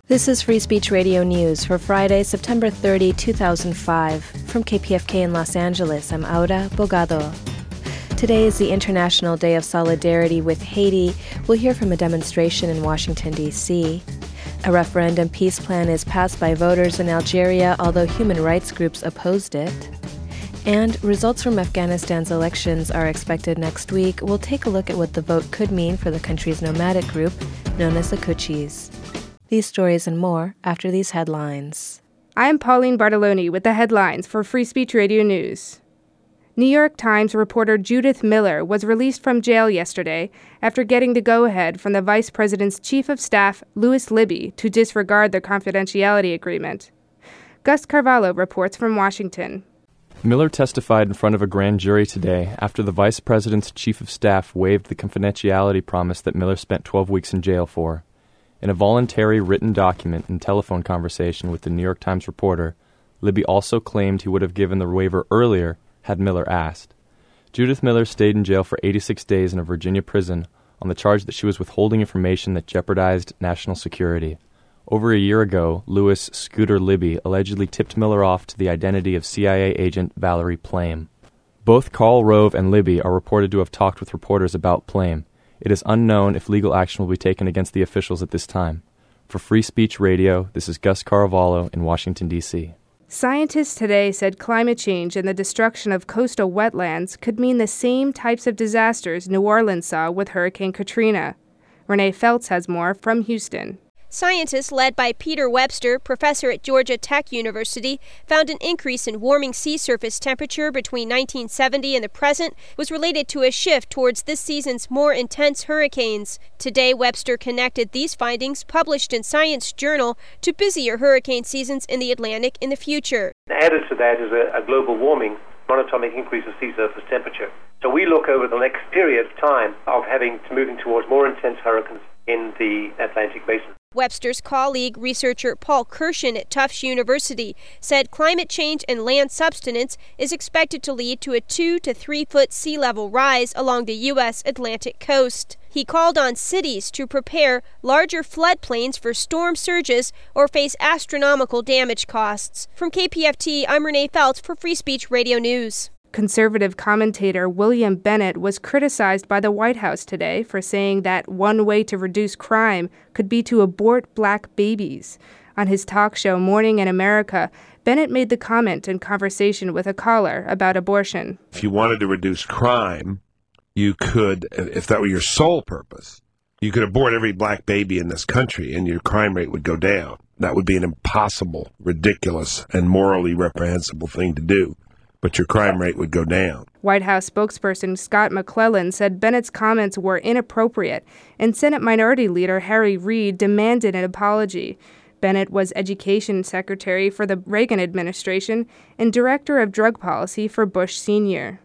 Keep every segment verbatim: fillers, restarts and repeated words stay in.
This is Free Speech Radio News for Friday, September thirtieth, two thousand five. From K P F K in Los Angeles, I'm Aura Bogado. Today is the International Day of Solidarity with Haiti. We'll hear from a demonstration in Washington, D C A referendum peace plan is passed by voters in Algeria, although human rights groups opposed it. And results from Afghanistan's elections are expected next week. We'll take a look at what the vote could mean for the country's nomadic group, known as the Kutchis. These stories and more after these headlines. I'm Pauline Bartoloni with the headlines for Free Speech Radio News. New York Times reporter Judith Miller was released from jail yesterday after getting the go-ahead from the Vice President's Chief of Staff, Louis Libby, to disregard the confidentiality agreement. Gus Carvalho reports from Washington. Miller testified in front of a grand jury today after the Vice President's Chief of Staff waived the confidentiality promise that Miller spent twelve weeks in jail for. In a voluntary written document and telephone conversation with the New York Times reporter, Libby also claimed he would have given the waiver earlier had Miller asked. Judith Miller stayed in jail for eighty-six days in a Virginia prison on the charge that she was withholding information that jeopardized national security. Over a year ago, Louis Scooter Libby allegedly tipped Miller off to the identity of C I A agent Valerie Plame. Both Karl Rove and Libby are reported to have talked with reporters about Plame. It is unknown if legal action will be taken against the officials at this time. For Free Speech Radio, this is Gus Carvalho in Washington, D C Scientists today said climate change and the destruction of coastal wetlands could mean the same types of disasters New Orleans saw with Hurricane Katrina. Renee Feltz has more from Houston. Scientists led by Peter Webster, professor at Georgia Tech University, found an increase in warming sea surface temperature between nineteen seventy and the present was related to a shift towards this season's more intense hurricanes. Today, Webster connected these findings published in Science Journal to busier hurricane seasons in the Atlantic in the future. Added to that is a, a global warming, monatomic increase of sea surface temperature. So we look over the next period of time of having to moving towards more intense hurricanes in the Atlantic basin. Webster's colleague, researcher Paul Kirshen at Tufts University, said climate change and land subsidence is expected to lead to a two to three foot sea level rise along the U S Atlantic coast. He called on cities to prepare larger floodplains for storm surges or face astronomical damage costs. From K P F T, I'm Renee Feltz for Free Speech Radio News. Conservative commentator William Bennett was criticized by the White House today for saying that one way to reduce crime could be to abort black babies. On his talk show Morning in America, Bennett made the comment in conversation with a caller about abortion. If you wanted to reduce crime, you could, if that were your sole purpose, you could abort every black baby in this country and your crime rate would go down. That would be an impossible, ridiculous, and morally reprehensible thing to do. But your crime rate would go down. White House spokesperson Scott McClellan said Bennett's comments were inappropriate, and Senate Minority Leader Harry Reid demanded an apology. Bennett was Education Secretary for the Reagan administration and Director of Drug Policy for Bush Senior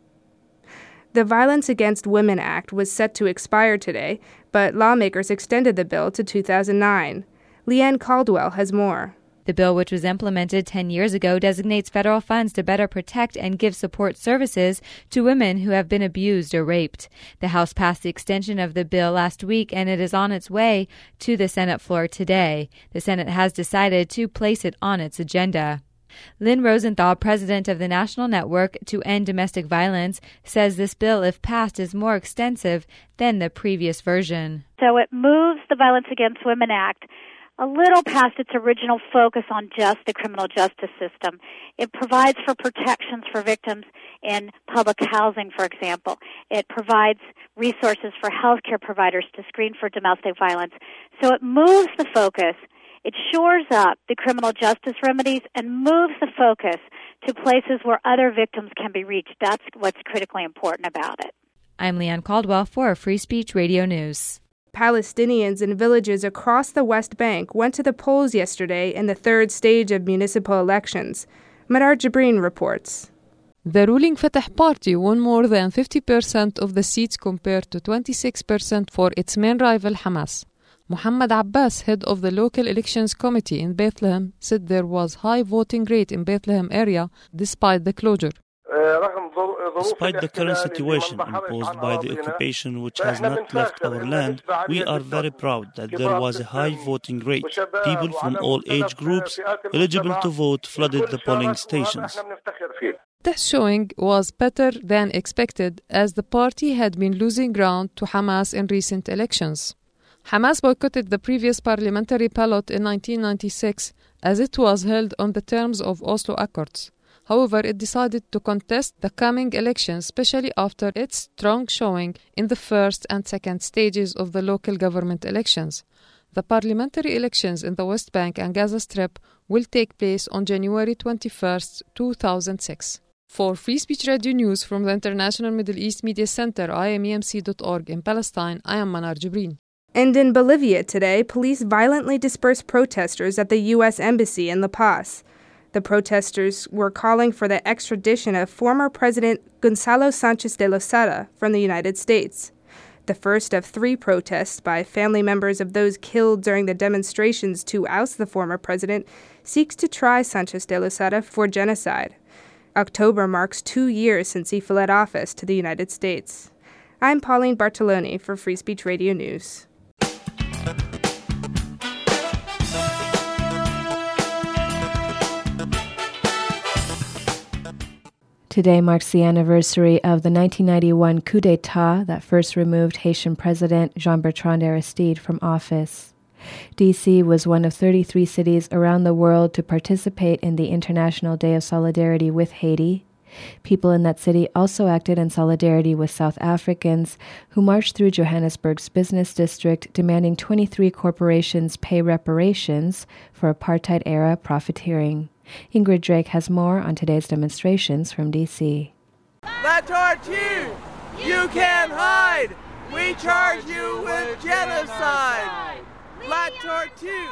The Violence Against Women Act was set to expire today, but lawmakers extended the bill to two thousand nine. Leanne Caldwell has more. The bill, which was implemented ten years ago, designates federal funds to better protect and give support services to women who have been abused or raped. The House passed the extension of the bill last week, and it is on its way to the Senate floor today. The Senate has decided to place it on its agenda. Lynn Rosenthal, president of the National Network to End Domestic Violence, says this bill, if passed, is more extensive than the previous version. So it moves the Violence Against Women Act a little past its original focus on just the criminal justice system. It provides for protections for victims in public housing, for example. It provides resources for healthcare providers to screen for domestic violence. So it moves the focus. It shores up the criminal justice remedies and moves the focus to places where other victims can be reached. That's what's critically important about it. I'm Leanne Caldwell for Free Speech Radio News. Palestinians in villages across the West Bank went to the polls yesterday in the third stage of municipal elections. Madar Jibrin reports. The ruling Fatah Party won more than fifty percent of the seats compared to twenty-six percent for its main rival Hamas. Muhammad Abbas, head of the local elections committee in Bethlehem, said there was high voting rate in Bethlehem area despite the closure. Despite the current situation imposed by the occupation which has not left our land, we are very proud that there was a high voting rate. People from all age groups eligible to vote flooded the polling stations. This showing was better than expected as the party had been losing ground to Hamas in recent elections. Hamas boycotted the previous parliamentary ballot in nineteen ninety-six as it was held on the terms of Oslo Accords. However, it decided to contest the coming elections, especially after its strong showing in the first and second stages of the local government elections. The parliamentary elections in the West Bank and Gaza Strip will take place on January twenty-first, two thousand six. For Free Speech Radio News from the International Middle East Media Center, I M E M C dot org in Palestine, I am Manar Jibreen. And in Bolivia today, police violently dispersed protesters at the U S Embassy in La Paz. The protesters were calling for the extradition of former President Gonzalo Sanchez de Lozada from the United States. The first of three protests by family members of those killed during the demonstrations to oust the former president seeks to try Sanchez de Lozada for genocide. October marks two years since he fled office to the United States. I'm Pauline Bartoloni for Free Speech Radio News. Today marks the anniversary of the nineteen ninety-one coup d'etat that first removed Haitian President Jean-Bertrand Aristide from office. D C was one of thirty-three cities around the world to participate in the International Day of Solidarity with Haiti. People in that city also acted in solidarity with South Africans who marched through Johannesburg's business district demanding twenty-three corporations pay reparations for apartheid-era profiteering. Ingrid Drake has more on today's demonstrations from D C. La tortue! You can't hide! We charge you with genocide! La tortue!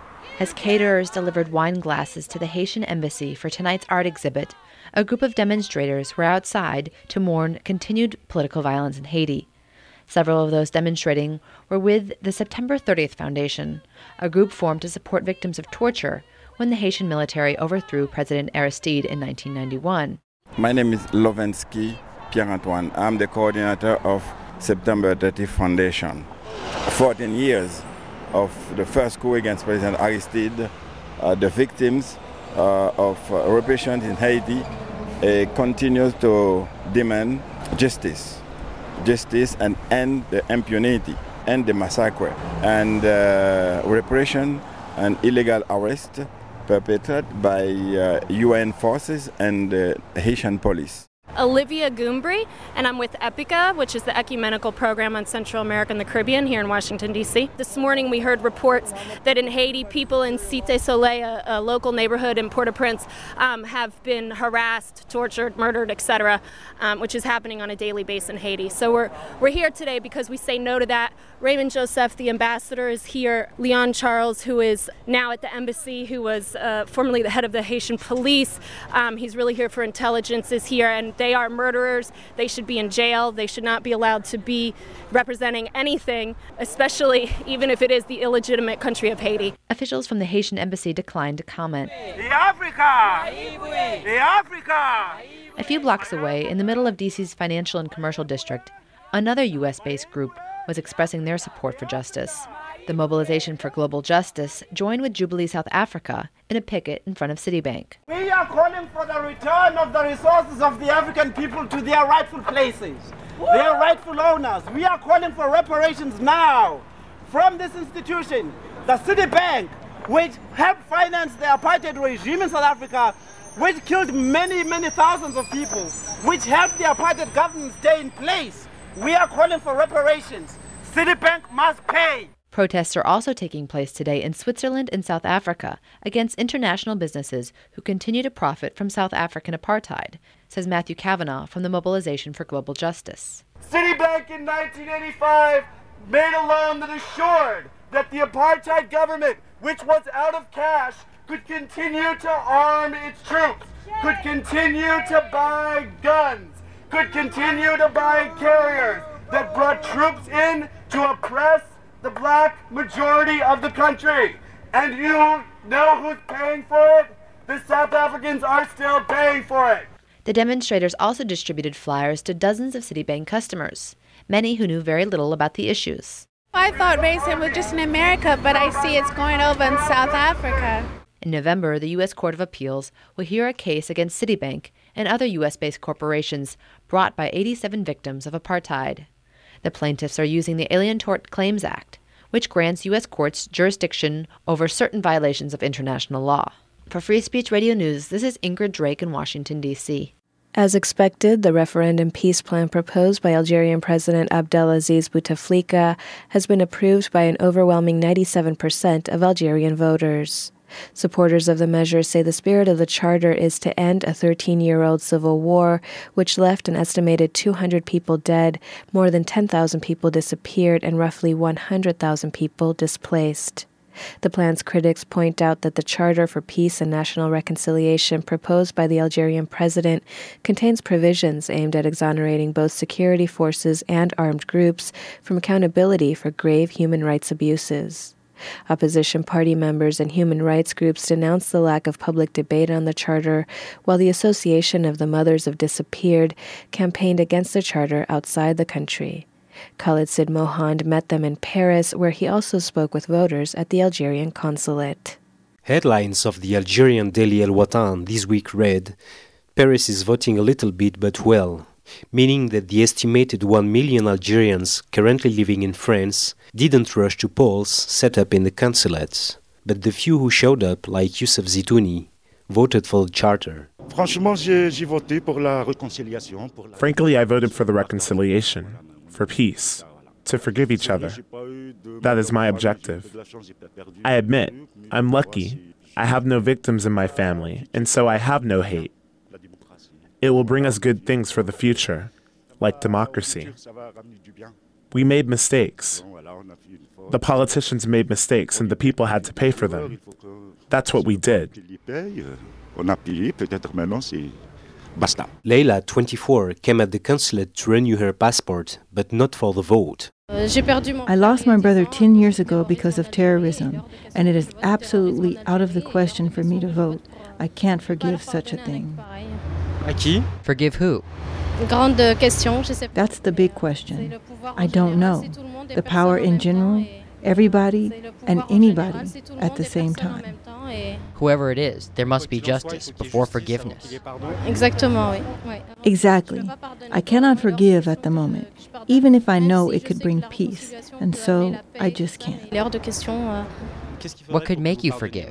As caterers delivered wine glasses to the Haitian embassy for tonight's art exhibit, a group of demonstrators were outside to mourn continued political violence in Haiti. Several of those demonstrating were with the September thirtieth Foundation, a group formed to support victims of torture when the Haitian military overthrew President Aristide in nineteen ninety-one. My name is Lovensky Pierre-Antoine. I'm the coordinator of September thirtieth Foundation. fourteen years of the first coup against President Aristide, uh, the victims uh, of uh, repression in Haiti uh, continue to demand justice. Justice and end the impunity, end the massacre, and uh, repression and illegal arrest perpetrated by uh, U N forces and uh, Haitian police. Olivia Goombry, and I'm with EPICA, which is the Ecumenical Program on Central America and the Caribbean here in Washington, D C. This morning we heard reports that in Haiti, people in Cité Soleil, a, a local neighborhood in Port-au-Prince, um, have been harassed, tortured, murdered, et cetera, um, which is happening on a daily basis in Haiti. So we're we're here today because we say no to that. Raymond Joseph, the ambassador, is here. Leon Charles, who is now at the embassy, who was uh, formerly the head of the Haitian police, um, he's really here for intelligence, is here, and they are murderers. They should be in jail. They should not be allowed to be representing anything, especially even if it is the illegitimate country of Haiti. Officials from the Haitian embassy declined to comment. The Africa! The Africa! A few blocks away, in the middle of D C's financial and commercial district, another U S-based group was expressing their support for justice. The Mobilization for Global Justice joined with Jubilee South Africa in a picket in front of Citibank. We are calling for the return of the resources of the African people to their rightful places, their rightful owners. We are calling for reparations now from this institution, the Citibank, which helped finance the apartheid regime in South Africa, which killed many, many thousands of people, which helped the apartheid government stay in place. We are calling for reparations. Citibank must pay. Protests are also taking place today in Switzerland and South Africa against international businesses who continue to profit from South African apartheid, says Matthew Kavanagh from the Mobilization for Global Justice. Citibank in nineteen eighty-five made a loan that assured that the apartheid government, which was out of cash, could continue to arm its troops, could continue to buy guns, could continue to buy carriers that brought troops in to oppress the black majority of the country. And you know who's paying for it? The South Africans are still paying for it. The demonstrators also distributed flyers to dozens of Citibank customers, many who knew very little about the issues. I thought racism was just in America, but I see it's going over in South Africa. In November, the U S Court of Appeals will hear a case against Citibank and other U S-based corporations brought by eighty-seven victims of apartheid. The plaintiffs are using the Alien Tort Claims Act, which grants U S courts jurisdiction over certain violations of international law. For Free Speech Radio News, this is Ingrid Drake in Washington, D C As expected, the referendum peace plan proposed by Algerian President Abdelaziz Bouteflika has been approved by an overwhelming ninety-seven percent of Algerian voters. Supporters of the measure say the spirit of the charter is to end a thirteen-year-old civil war, which left an estimated two hundred people dead, more than ten thousand people disappeared, and roughly one hundred thousand people displaced. The plan's critics point out that the Charter for Peace and National Reconciliation proposed by the Algerian president contains provisions aimed at exonerating both security forces and armed groups from accountability for grave human rights abuses. Opposition party members and human rights groups denounced the lack of public debate on the charter, while the Association of the Mothers of Disappeared campaigned against the charter outside the country. Khalid Sid Mohand met them in Paris, where he also spoke with voters at the Algerian consulate. Headlines of the Algerian daily El Watan this week read, "Paris is voting a little bit but well," meaning that the estimated one million Algerians currently living in France didn't rush to polls set up in the consulates. But the few who showed up, like Youssef Zitouni, voted for the charter. Frankly, I voted for the reconciliation, for peace, to forgive each other. That is my objective. I admit, I'm lucky. I have no victims in my family, and so I have no hate. It will bring us good things for the future, like democracy. We made mistakes. The politicians made mistakes, and the people had to pay for them. That's what we did. Leila, twenty-four, came at the consulate to renew her passport, but not for the vote. I lost my brother ten years ago because of terrorism, and it is absolutely out of the question for me to vote. I can't forgive such a thing. Forgive who? That's the big question. I don't know. The power in general, everybody, and anybody at the same time. Whoever it is, there must be justice before forgiveness. Exactly. I cannot forgive at the moment, even if I know it could bring peace, and so I just can't. What could make you forgive?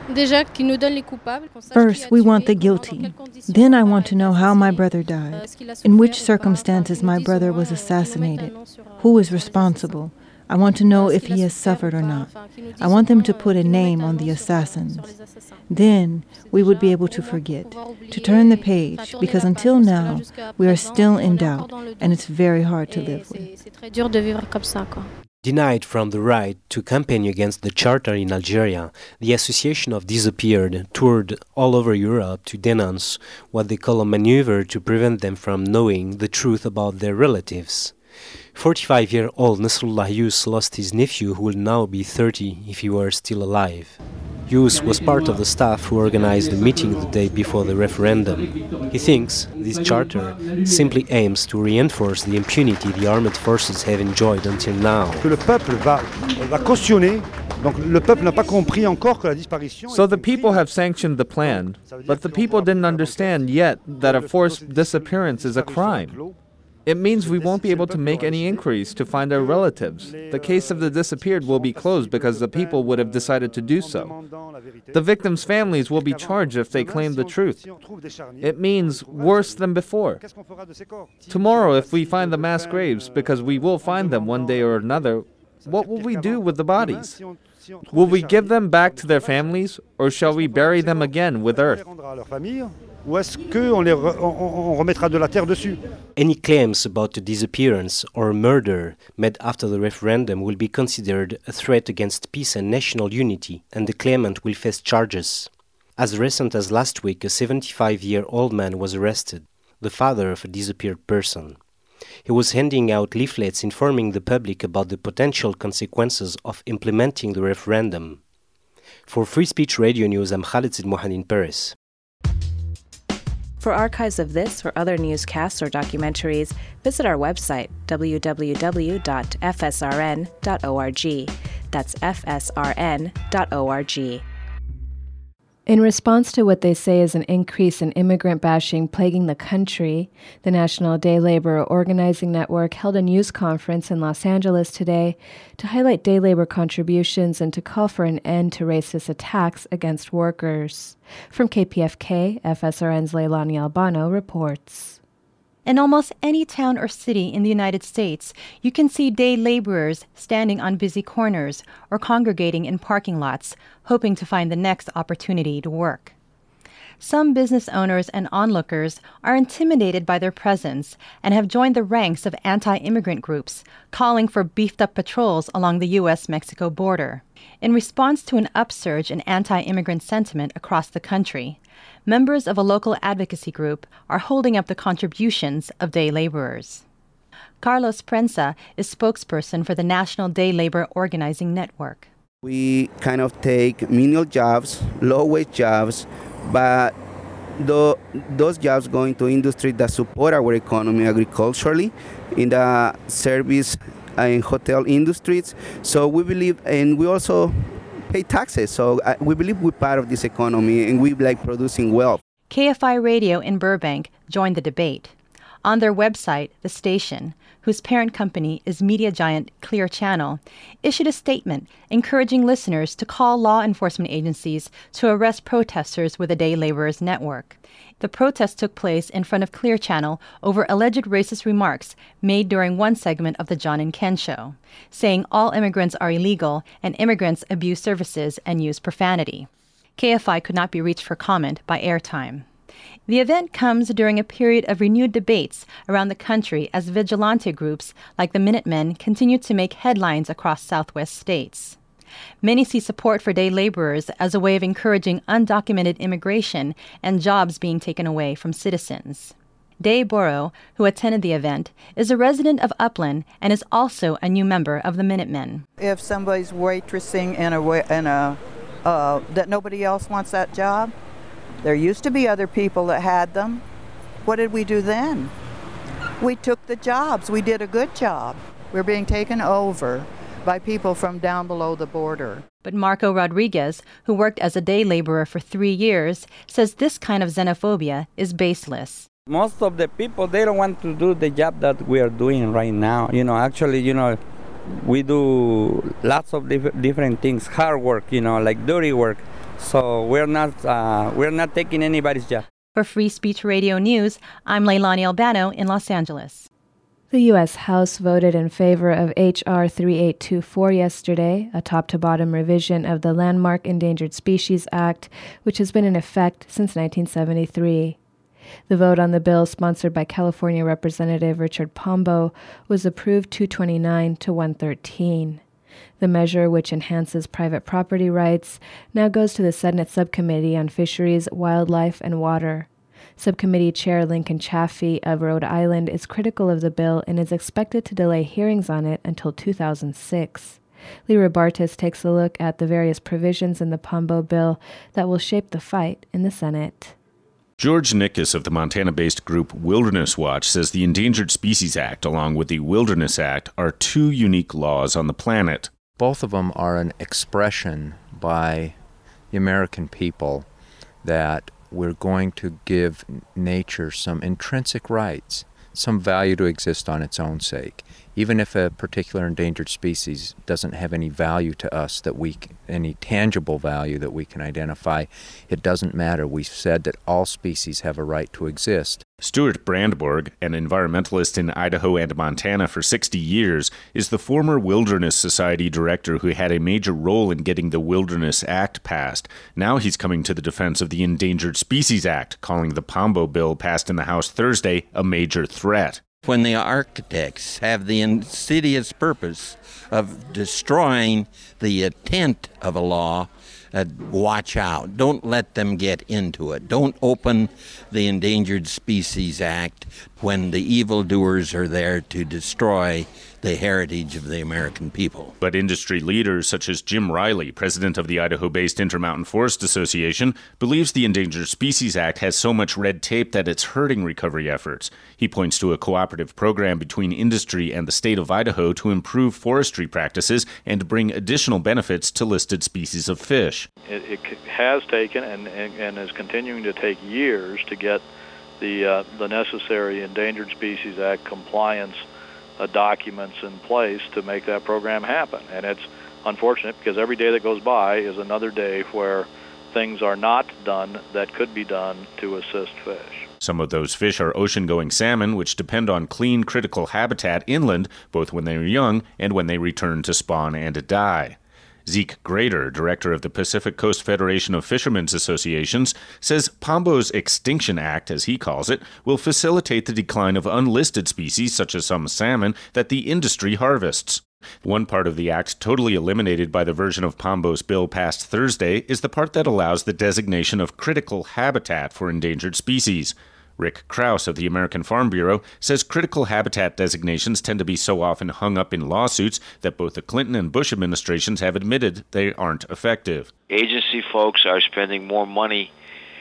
First, we want the guilty. Then I want to know how my brother died, in which circumstances my brother was assassinated, who is responsible. I want to know if he has suffered or not. I want them to put a name on the assassins. Then we would be able to forget, to turn the page, because until now we are still in doubt, and it's very hard to live with. Denied from the right to campaign against the charter in Algeria, the Association of Disappeared toured all over Europe to denounce what they call a maneuver to prevent them from knowing the truth about their relatives. forty-five-year-old Nasrullah Yous lost his nephew, who will now be thirty if he were still alive. Yous was part of the staff who organized the meeting the day before the referendum. He thinks this charter simply aims to reinforce the impunity the armed forces have enjoyed until now. So the people have sanctioned the plan, but the people didn't understand yet that a forced disappearance is a crime. It means we won't be able to make any inquiries to find our relatives. The case of the disappeared will be closed because the people would have decided to do so. The victims' families will be charged if they claim the truth. It means worse than before. Tomorrow, if we find the mass graves, because we will find them one day or another, what will we do with the bodies? Will we give them back to their families, or shall we bury them again with earth? Any claims about a disappearance or a murder made after the referendum will be considered a threat against peace and national unity, and the claimant will face charges. As recent as last week, a seventy-five-year-old man was arrested, the father of a disappeared person. He was handing out leaflets informing the public about the potential consequences of implementing the referendum. For Free Speech Radio News, I'm Khalid Sid Mohand in Paris. For archives of this or other newscasts or documentaries, visit our website, w w w dot f s r n dot org. That's f s r n dot org. In response to what they say is an increase in immigrant bashing plaguing the country, the National Day Labor Organizing Network held a news conference in Los Angeles today to highlight day labor contributions and to call for an end to racist attacks against workers. From K P F K, F S R N's Leilani Albano reports. In almost any town or city in the United States, you can see day laborers standing on busy corners or congregating in parking lots, hoping to find the next opportunity to work. Some business owners and onlookers are intimidated by their presence and have joined the ranks of anti-immigrant groups, calling for beefed-up patrols along the U S Mexico border. In response to an upsurge in anti-immigrant sentiment across the country, members of a local advocacy group are holding up the contributions of day laborers. Carlos Prensa is spokesperson for the National Day Labor Organizing Network. We kind of take menial jobs, low-wage jobs, but the, those jobs go into industry that support our economy agriculturally, in the service and hotel industries. So we believe, and we also pay taxes. So uh, we believe we're part of this economy and we like producing wealth. K F I Radio in Burbank joined the debate. On their website, the station, whose parent company is media giant Clear Channel, issued a statement encouraging listeners to call law enforcement agencies to arrest protesters with the Day Laborers Network. The protest took place in front of Clear Channel over alleged racist remarks made during one segment of the John and Ken show, saying all immigrants are illegal and immigrants abuse services and use profanity. K F I could not be reached for comment by airtime. The event comes during a period of renewed debates around the country as vigilante groups like the Minutemen continue to make headlines across Southwest states. Many see support for day laborers as a way of encouraging undocumented immigration and jobs being taken away from citizens. Day Borrow, who attended the event, is a resident of Upland and is also a new member of the Minutemen. If somebody's waitressing in a, in a uh, that nobody else wants that job, there used to be other people that had them. What did we do then? We took the jobs. We did a good job. We're being taken over by people from down below the border. But Marco Rodriguez, who worked as a day laborer for three years, says this kind of xenophobia is baseless. Most of the people, they don't want to do the job that we are doing right now. You know, actually, you know, we do lots of diff- different things, hard work, you know, like dirty work. So we're not uh, we're not taking anybody's job. For Free Speech Radio News, I'm Leilani Albano in Los Angeles. The U S House voted in favor of H R thirty-eight twenty-four yesterday, a top-to-bottom revision of the landmark Endangered Species Act, which has been in effect since nineteen seventy-three. The vote on the bill, sponsored by California Representative Richard Pombo, was approved two twenty-nine to one thirteen. The measure, which enhances private property rights, now goes to the Senate Subcommittee on Fisheries, Wildlife, and Water. Subcommittee Chair Lincoln Chafee of Rhode Island is critical of the bill and is expected to delay hearings on it until two thousand six. Lyra Bartis takes a look at the various provisions in the Pombo bill that will shape the fight in the Senate. George Nickus of the Montana-based group Wilderness Watch says the Endangered Species Act, along with the Wilderness Act, are two unique laws on the planet. Both of them are an expression by the American people that we're going to give nature some intrinsic rights, some value to exist on its own sake. Even if a particular endangered species doesn't have any value to us, that we, any tangible value that we can identify, it doesn't matter. We've said that all species have a right to exist. Stuart Brandborg, an environmentalist in Idaho and Montana for sixty years, is the former Wilderness Society director who had a major role in getting the Wilderness Act passed. Now he's coming to the defense of the Endangered Species Act, calling the Pombo bill passed in the House Thursday a major threat. When the architects have the insidious purpose of destroying the intent of a law, uh, watch out. Don't let them get into it. Don't open the Endangered Species Act when the evildoers are there to destroy the heritage of the American people. But industry leaders such as Jim Riley, president of the Idaho-based Intermountain Forest Association, believes the Endangered Species Act has so much red tape that it's hurting recovery efforts. He points to a cooperative program between industry and the state of Idaho to improve forestry practices and bring additional benefits to listed species of fish. It, it has taken and, and, and is continuing to take years to get the, uh, the necessary Endangered Species Act compliance Uh, documents in place to make that program happen. And it's unfortunate because every day that goes by is another day where things are not done that could be done to assist fish. Some of those fish are ocean-going salmon, which depend on clean, critical habitat inland, both when they are young and when they return to spawn and die. Zeke Grader, director of the Pacific Coast Federation of Fishermen's Associations, says Pombo's Extinction Act, as he calls it, will facilitate the decline of unlisted species such as some salmon that the industry harvests. One part of the act totally eliminated by the version of Pombo's bill passed Thursday is the part that allows the designation of critical habitat for endangered species. Rick Krause of the American Farm Bureau says critical habitat designations tend to be so often hung up in lawsuits that both the Clinton and Bush administrations have admitted they aren't effective. Agency folks are spending more money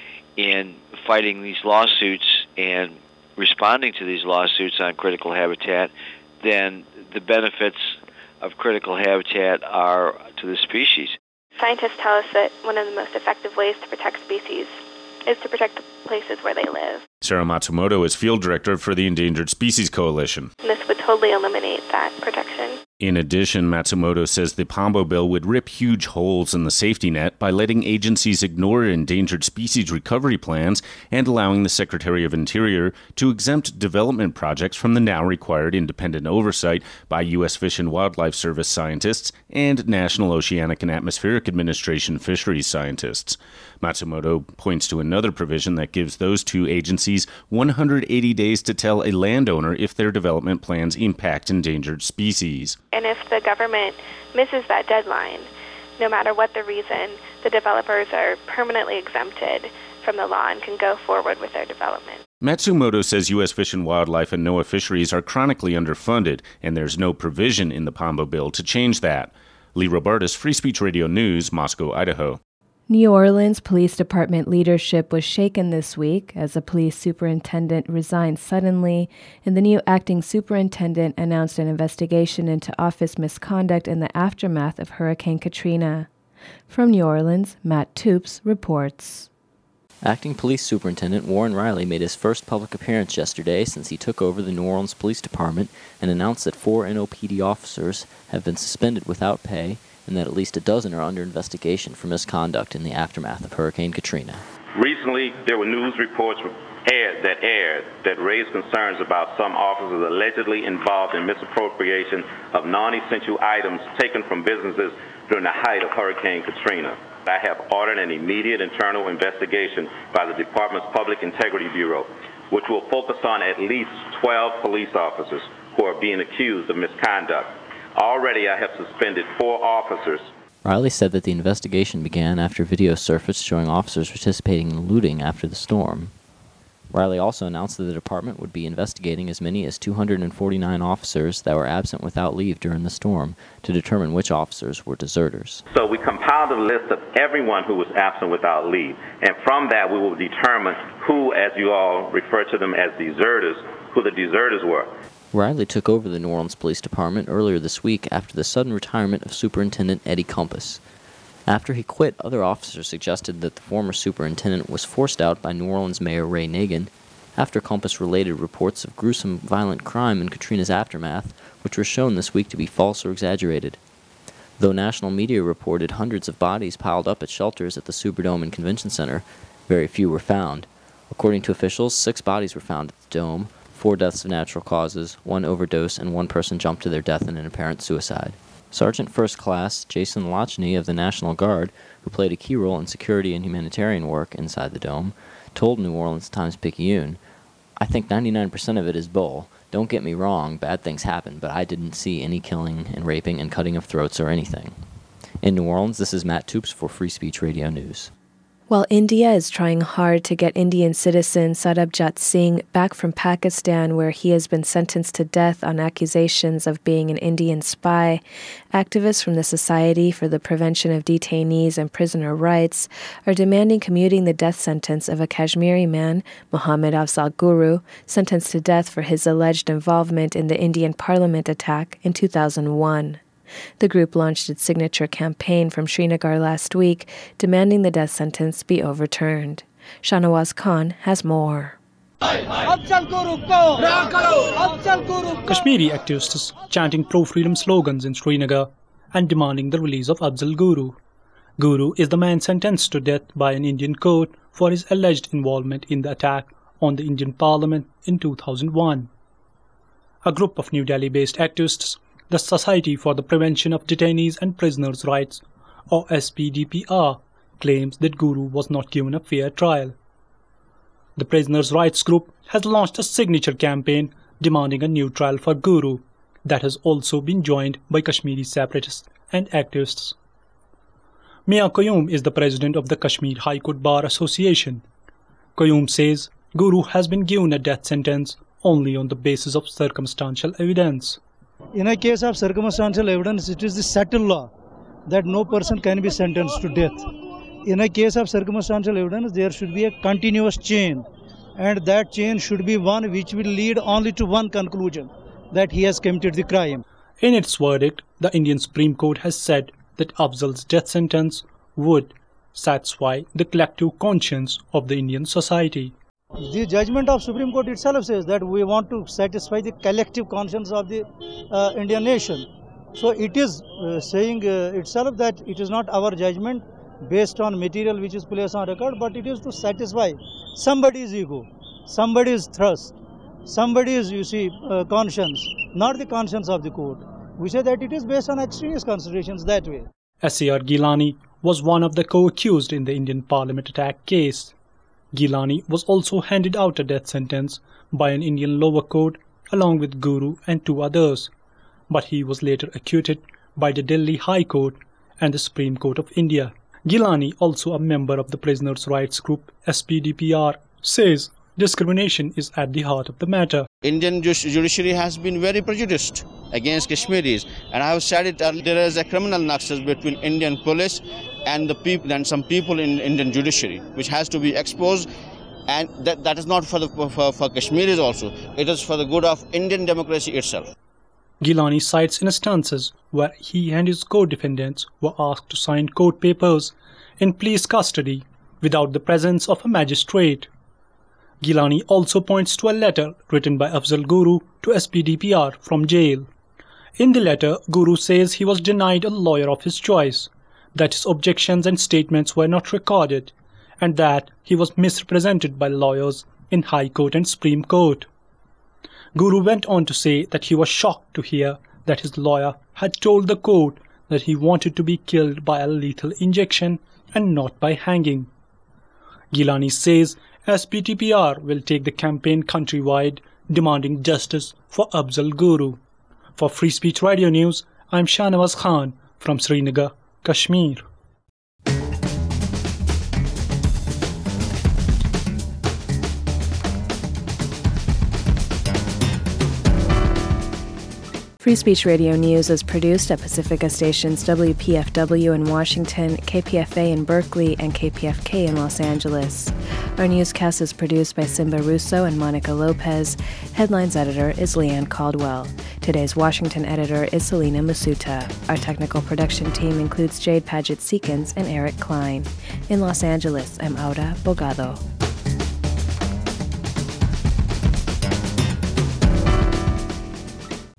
in fighting these lawsuits and responding to these lawsuits on critical habitat than the benefits of critical habitat are to the species. Scientists tell us that one of the most effective ways to protect species is to protect the places where they live. Sarah Matsumoto is field director for the Endangered Species Coalition. This would totally eliminate that protection. In addition, Matsumoto says the Pombo bill would rip huge holes in the safety net by letting agencies ignore endangered species recovery plans and allowing the Secretary of Interior to exempt development projects from the now required independent oversight by U S Fish and Wildlife Service scientists and National Oceanic and Atmospheric Administration fisheries scientists. Matsumoto points to another provision that gives those two agencies one hundred eighty days to tell a landowner if their development plans impact endangered species. And if the government misses that deadline, no matter what the reason, the developers are permanently exempted from the law and can go forward with their development. Matsumoto says U S Fish and Wildlife and NOAA fisheries are chronically underfunded, and there's no provision in the Pombo bill to change that. Lee Robertus, Free Speech Radio News, Moscow, Idaho. New Orleans Police Department leadership was shaken this week as a police superintendent resigned suddenly, and the new acting superintendent announced an investigation into office misconduct in the aftermath of Hurricane Katrina. From New Orleans, Matt Toops reports. Acting Police Superintendent Warren Riley made his first public appearance yesterday since he took over the New Orleans Police Department and announced that four N O P D officers have been suspended without pay and that at least a dozen are under investigation for misconduct in the aftermath of Hurricane Katrina. Recently, there were news reports aired that aired that raised concerns about some officers allegedly involved in misappropriation of non-essential items taken from businesses during the height of Hurricane Katrina. I have ordered an immediate internal investigation by the Department's Public Integrity Bureau, which will focus on at least twelve police officers who are being accused of misconduct. Already, I have suspended four officers. Riley said that the investigation began after video surfaced showing officers participating in looting after the storm. Riley also announced that the department would be investigating as many as two hundred forty-nine officers that were absent without leave during the storm to determine which officers were deserters. So we compiled a list of everyone who was absent without leave, and from that we will determine who, as you all refer to them as deserters, who the deserters were. Riley took over the New Orleans Police Department earlier this week after the sudden retirement of Superintendent Eddie Compass. After he quit, other officers suggested that the former superintendent was forced out by New Orleans Mayor Ray Nagin after Compass related reports of gruesome violent crime in Katrina's aftermath, which were shown this week to be false or exaggerated. Though national media reported hundreds of bodies piled up at shelters at the Superdome and Convention Center, very few were found. According to officials, six bodies were found at the Dome, four deaths of natural causes, one overdose, and one person jumped to their death in an apparent suicide. Sergeant First Class Jason Lochney of the National Guard, who played a key role in security and humanitarian work inside the Dome, told New Orleans Times-Picayune, "I think ninety-nine percent of it is bull. Don't get me wrong, bad things happen, but I didn't see any killing and raping and cutting of throats or anything." In New Orleans, this is Matt Toops for Free Speech Radio News. While India is trying hard to get Indian citizen Sarabjot Singh back from Pakistan, where he has been sentenced to death on accusations of being an Indian spy, activists from the Society for the Prevention of Detainees and Prisoner Rights are demanding commuting the death sentence of a Kashmiri man, Mohammad Afzal Guru, sentenced to death for his alleged involvement in the Indian Parliament attack in two thousand one. The group launched its signature campaign from Srinagar last week, demanding the death sentence be overturned. Shahnawaz Khan has more. Kashmiri activists chanting pro-freedom slogans in Srinagar and demanding the release of Afzal Guru. Guru is the man sentenced to death by an Indian court for his alleged involvement in the attack on the Indian Parliament in two thousand one. A group of New Delhi-based activists, the Society for the Prevention of Detainees and Prisoners' Rights, or S P D P R, claims that Guru was not given a fair trial. The Prisoners' Rights Group has launched a signature campaign demanding a new trial for Guru that has also been joined by Kashmiri separatists and activists. Mia Qayyum is the president of the Kashmir High Court Bar Association. Qayyum says Guru has been given a death sentence only on the basis of circumstantial evidence. In a case of circumstantial evidence, it is the settled law that no person can be sentenced to death. In a case of circumstantial evidence, there should be a continuous chain, and that chain should be one which will lead only to one conclusion, that he has committed the crime. In its verdict, the Indian Supreme Court has said that Afzal's death sentence would satisfy the collective conscience of the Indian society. The judgment of Supreme Court itself says that we want to satisfy the collective conscience of the uh, Indian nation. So it is uh, saying uh, itself that it is not our judgment based on material which is placed on record, but it is to satisfy somebody's ego, somebody's thrust, somebody's, you see, uh, conscience, not the conscience of the court. We say that it is based on extraneous considerations that way. S A R Gilani was one of the co-accused in the Indian Parliament attack case. Gilani was also handed out a death sentence by an Indian lower court along with Guru and two others, but he was later acquitted by the Delhi High Court and the Supreme Court of India. Gilani, also a member of the Prisoners' Rights Group S P D P R, says discrimination is at the heart of the matter. Indian judiciary has been very prejudiced against Kashmiris, and I have said it earlier, there is a criminal nexus between Indian police and the people and some people in Indian judiciary, which has to be exposed, and that, that is not for the for, for Kashmiris also. It is for the good of Indian democracy itself. Gilani cites instances where he and his co-defendants were asked to sign court papers in police custody without the presence of a magistrate. Gilani also points to a letter written by Afzal Guru to S P D P R from jail. In the letter, Guru says he was denied a lawyer of his choice, that his objections and statements were not recorded, and that he was misrepresented by lawyers in High Court and Supreme Court. Guru went on to say that he was shocked to hear that his lawyer had told the court that he wanted to be killed by a lethal injection and not by hanging. Gilani says S P D P R will take the campaign countrywide, demanding justice for Afzal Guru. For Free Speech Radio News, I'm Shahnawaz Khan from Srinagar, Kashmir. Free Speech Radio News is produced at Pacifica stations W P F W in Washington, K P F A in Berkeley, and K P F K in Los Angeles. Our newscast is produced by Simba Russo and Monica Lopez. Headlines editor is Leanne Caldwell. Today's Washington editor is Selena Masuta. Our technical production team includes Jade Paget-Seekins and Eric Klein. In Los Angeles, I'm Aura Bogado.